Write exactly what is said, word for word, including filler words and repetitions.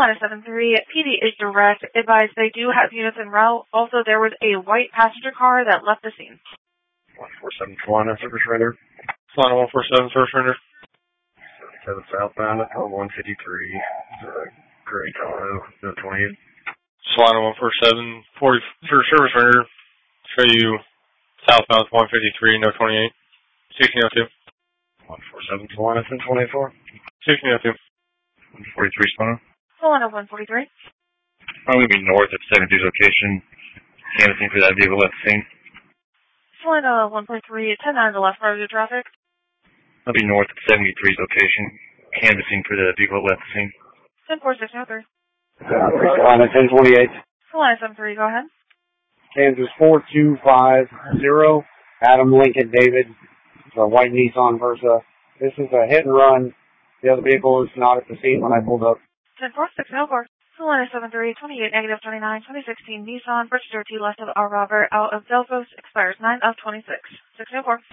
Solana seven three, P D is direct. Advised they do have units en route. Also, there was a white passenger car that left the scene. one four seven Solana, service render. Solana one four seven, service render. seven southbound, one fifty-three, uh, Gray, Colorado, no twenty-eight. Solana one four seven, forty, for service render. Show you southbound one fifty-three, no twenty-eight. sixteen oh two. one four seven Solana, ten twenty-four. sixteen oh two. one forty-three Solana. Solana one forty-three. I'm going to be north at seventy-three's location. Canvassing for that vehicle left the scene. Solana one forty-three, ten nine to left part of the traffic. I'll be north at seventy-three's location. Canvassing for the vehicle left the scene. ten four six oh three. Solana ten twenty-eight. Solana seven three, go ahead. Kansas four two five zero. Adam Lincoln David. It's a white Nissan Versa. This is a hit and run. The other vehicle is not at the scene when I pulled up. ten four six oh four. Solana seven three, twenty-eight, negative twenty-nine, twenty sixteen Nissan, Bridge thirty, left of our Robert, out of Delphos, expires nine of twenty-six. six oh four.